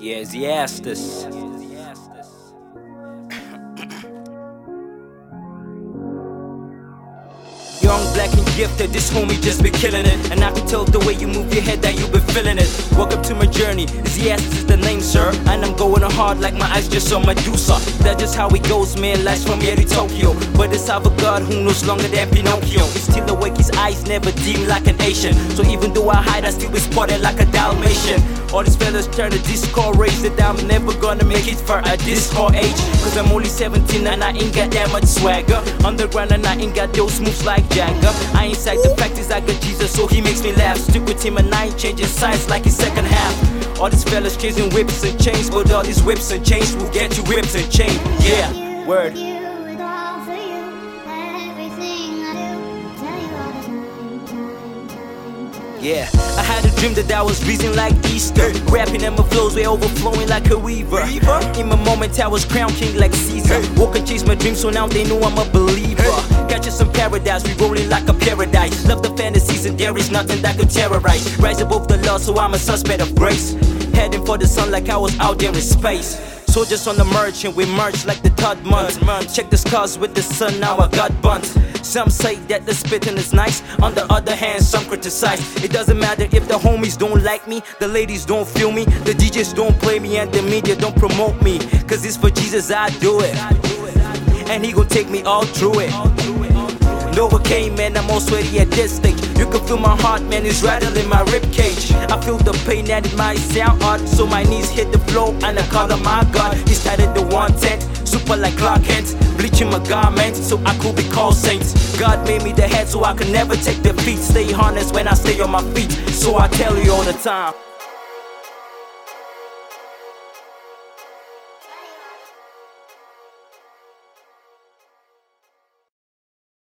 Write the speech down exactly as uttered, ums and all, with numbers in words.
Yeah, he asked us. Young, black and gifted, this homie just be killing it. And I can tell the way you move your head that you been feeling it. Welcome to my journey, Ziastus is the name, sir. And I'm going hard like my eyes just on Medusa. That's just how it goes, man, life's from here to Tokyo. But it's our God who knows longer than Pinocchio. He's still awake, his eyes never dim like an Asian. So even though I hide, I still be spotted like a Dalmatian. All these fellas turn to Discord rage that I'm never gonna make it for a Discord age. Cause I'm only seventeen and I ain't got that much swagger. Underground and I ain't got those moves like Jagger. I ain't psyched, the fact is I got Jesus, so he makes me laugh. Stick with him and I ain't changing sides like his second half. All these fellas chasing whips and chains, but all these whips and chains will get you whips and chains. Yeah, word. Yeah, I had a dream that I was reason like Easter. Rapping and my flows were overflowing like a weaver. In my moment I was crowned king like Caesar. Walk and chase my dreams, so now they know I'm a believer. Catch us some paradise, we rolling like a paradise. Love the fantasies and there is nothing that can terrorize. Rise above the law, so I'm a suspect of grace. Heading for the sun like I was out there in space. Soldiers on the march and we march like the third month. Check the scars with the sun, now I got bunt. Some say that the spitting is nice, on the other hand some criticize. It doesn't matter if the homies don't like me, the ladies don't feel me, the D Js don't play me and the media don't promote me. Cause it's for Jesus I do it, and he gon' take me all through it. Novocaine, man, I'm all sweaty at this stage. You can feel my heart, man, it's rattling my ribcage. I feel the pain and it might sound odd, so my knees hit the floor and I call on my God. He started the one tent, super like Clark Kent, bleaching my garments so I could be called saints. God made me the head so I could never take defeat. Stay honest when I stay on my feet, so I tell you all the time.